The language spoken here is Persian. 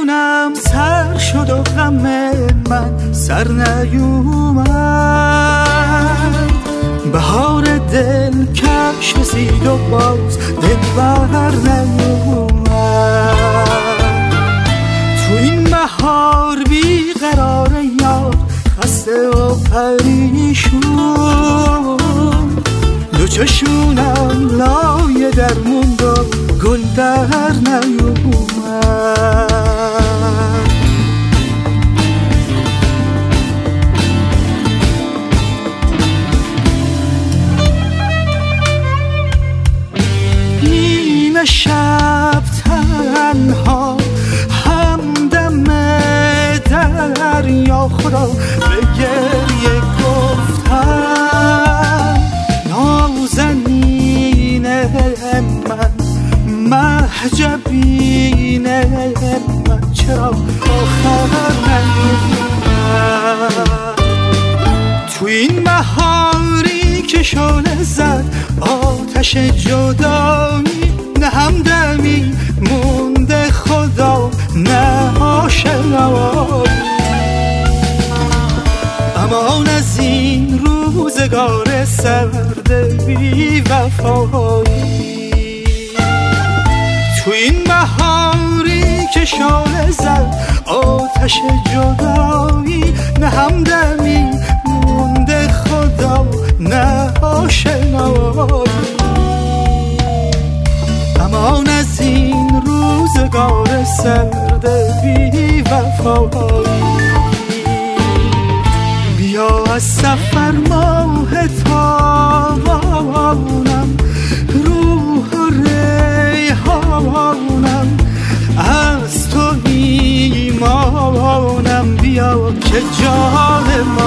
چشونم سر شد و غم من سر نیومد، بهار دل کش رسید و باز دل بر نیومد. تو این بهار بی قرار یار خسته و پریشون، دو چشونم لایه در موند و گل در نیومد. نیمه شب تنها همدم دریا خدا به گریه گفتم، نازنین من محجبین من چرا آخر نیومد. تو این بهاری که شعله زد آتش جدایی، نه همدمی مونده خدا نه آشنایی. امان از این روزگار سرد بی وفایی، تو این بهاری که شعله زد آتش جدایی، نه همدمی مونده خدا نه آشنایی. امان از این روزگار سرد بی وفایی. بیا از سفر ماه تابانم، روح و ریحانم، از تو ایمانم، بیا که جان ما